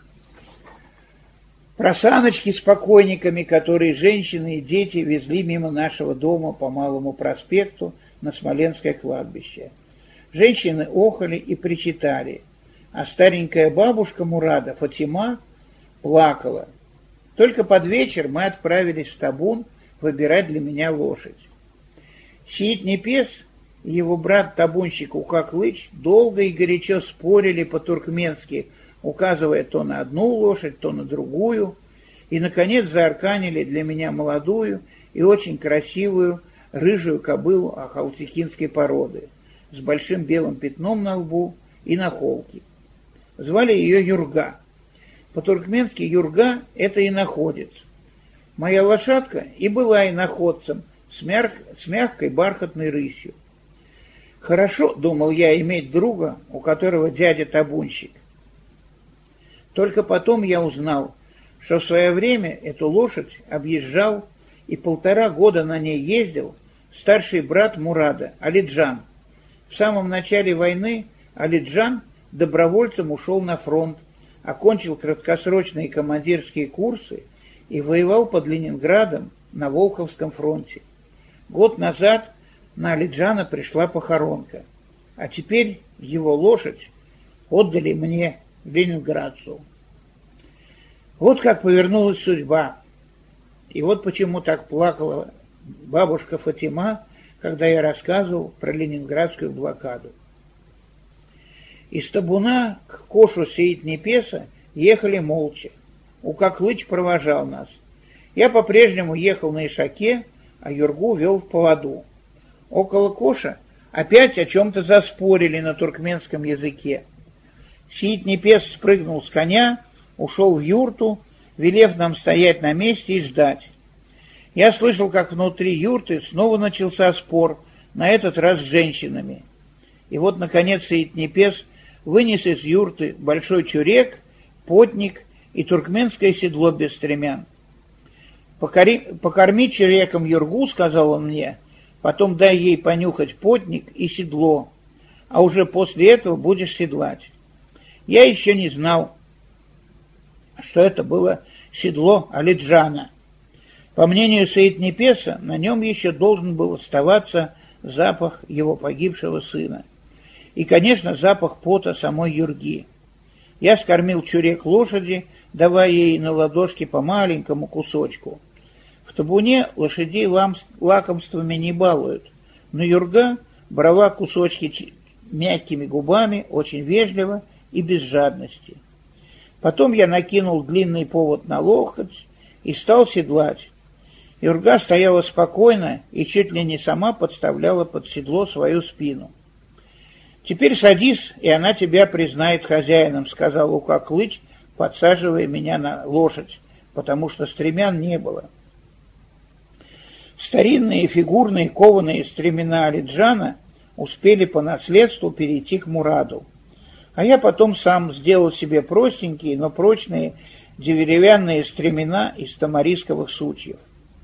про саночки с покойниками, которые женщины и дети везли мимо нашего дома по Малому проспекту на Смоленское кладбище. Женщины охали и причитали, а старенькая бабушка Мурада, Фатима, плакала. Только под вечер мы отправились в табун выбирать для меня лошадь. Саид-Непес и его брат-табунщик Ука Клыч долго и горячо спорили по-туркменски, указывая то на одну лошадь, то на другую, и, наконец, заарканили для меня молодую и очень красивую рыжую кобылу ахалтекинской породы с большим белым пятном на лбу и на холке. Звали ее Юрга. По-туркменски Юрга — это иноходец. Моя лошадка и была иноходцем с, мяг... с мягкой бархатной рысью. Хорошо, думал я, иметь друга, у которого дядя табунщик. Только потом я узнал, что в свое время эту лошадь объезжал и полтора года на ней ездил старший брат Мурада, Алиджан. В самом начале войны Алиджан добровольцем ушел на фронт, окончил краткосрочные командирские курсы и воевал под Ленинградом на Волховском фронте. Год назад на Алиджана пришла похоронка, а теперь его лошадь отдали мне, ленинградцу. Вот как повернулась судьба. И вот почему так плакала бабушка Фатима, когда я рассказывал про ленинградскую блокаду. Из табуна к кошу Саид-Непеса ехали молча. Ука Клыч провожал нас. Я по-прежнему ехал на ишаке, а Юргу вел в поводу. Около коша опять о чем-то заспорили на туркменском языке. Саид-Непес спрыгнул с коня, ушел в юрту, велев нам стоять на месте и ждать. Я слышал, как внутри юрты снова начался спор, на этот раз с женщинами. И вот, наконец, Саид-Непес вынес из юрты большой чурек, потник и туркменское седло без стремян. Покори, покорми чуреком Юргу, сказал он мне, потом дай ей понюхать потник и седло, а уже после этого будешь седлать. Я еще не знал, что это было седло Алиджана. По мнению Саид-Непеса, на нем еще должен был оставаться запах его погибшего сына. И, конечно, запах пота самой Юрги. Я скормил чурек лошади, давая ей на ладошке по маленькому кусочку. В табуне лошадей лакомствами не балуют, но Юрга брала кусочки мягкими губами, очень вежливо и без жадности. Потом я накинул длинный повод на локоть и стал седлать. Юрга стояла спокойно и чуть ли не сама подставляла под седло свою спину. «Теперь садись, и она тебя признает хозяином», — сказал Ука-Клыч, подсаживая меня на лошадь, потому что стремян не было. Старинные фигурные кованые стремена Алиджана успели по наследству перейти к Мураду, а я потом сам сделал себе простенькие, но прочные деревянные стремена из тамарисковых сучьев.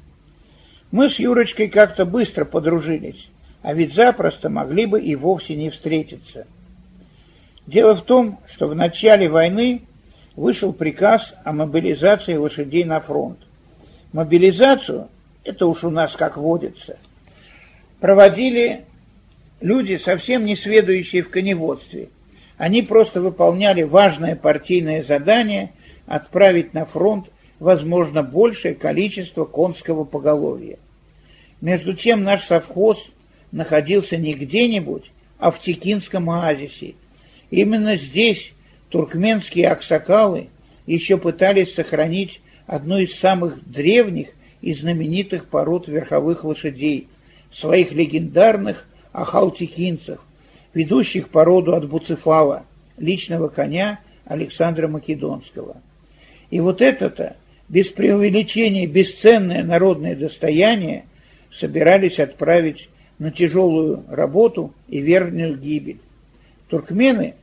Мы с Юрочкой как-то быстро подружились, а ведь запросто могли бы и вовсе не встретиться. Дело в том, что в начале войны вышел приказ о мобилизации лошадей на фронт. Мобилизацию, это уж у нас как водится, проводили люди, совсем не сведущие в коневодстве. Они просто выполняли важное партийное задание отправить на фронт, возможно, большее количество конского поголовья. Между тем наш совхоз находился не где-нибудь, а в Текинском оазисе. Именно здесь туркменские аксакалы еще пытались сохранить одну из самых древних и знаменитых пород верховых лошадей, своих легендарных ахалтекинцев, ведущих породу от Буцефала, личного коня Александра Македонского. И вот это-то, без преувеличения бесценное народное достояние, собирались отправить на тяжелую работу и верную гибель. Туркмены,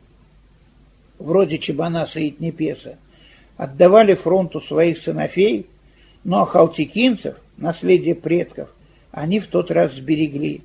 вроде Чебана Саид-Непеса, отдавали фронту своих сыновей, но ахалтекинцев, наследие предков, они в тот раз сберегли.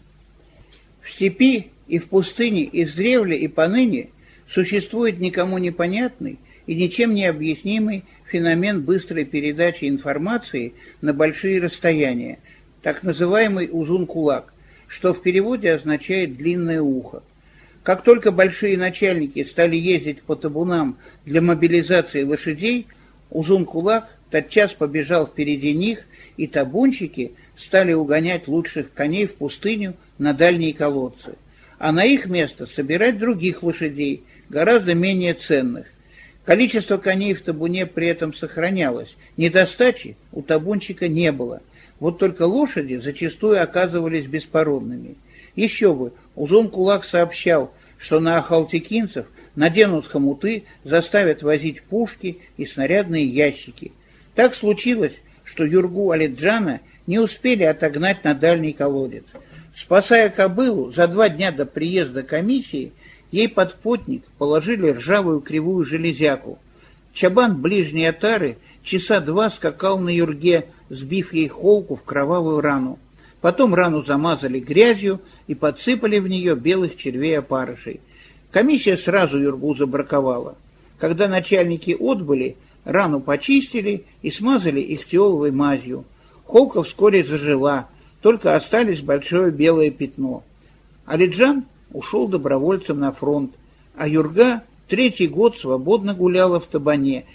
В степи и в пустыне издревле и поныне существует никому непонятный и ничем не объяснимый феномен быстрой передачи информации на большие расстояния, так называемый узун-кулак, что в переводе означает «длинное ухо». Как только большие начальники стали ездить по табунам для мобилизации лошадей, узун-кулак тотчас побежал впереди них, и табунщики стали угонять лучших коней в пустыню на дальние колодцы, а на их место собирать других лошадей, гораздо менее ценных. Количество коней в табуне при этом сохранялось, недостачи у табунщика не было. Вот только лошади зачастую оказывались беспородными. Еще бы, узун-кулак сообщал, что на ахалтекинцев наденут хомуты, заставят возить пушки и снарядные ящики. Так случилось, что Юргу Алиджана не успели отогнать на дальний колодец. Спасая кобылу, за два дня до приезда комиссии ей под потник положили ржавую кривую железяку. Чабан ближней отары часа два скакал на Юрге, сбив ей холку в кровавую рану. Потом рану замазали грязью и подсыпали в нее белых червей-опарышей. Комиссия сразу Юргу забраковала. Когда начальники отбыли, рану почистили и смазали ихтиоловой мазью. Холка вскоре зажила, только остались большое белое пятно. Алиджан ушел добровольцем на фронт, а Юрга третий год свободно гуляла в табане.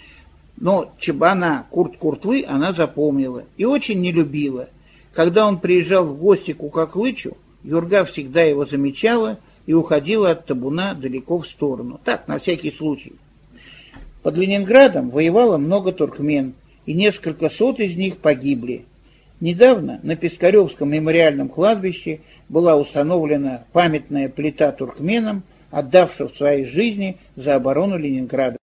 Но Чабана Курт-Куртлы она запомнила и очень не любила. Когда он приезжал в гости к Ука-Клычу, Юрга всегда его замечала и уходила от табуна далеко в сторону. Так, на всякий случай. Под Ленинградом воевало много туркмен, и несколько сот из них погибли. Недавно на Пискаревском мемориальном кладбище была установлена памятная плита туркменам, отдавшим свои жизни за оборону Ленинграда.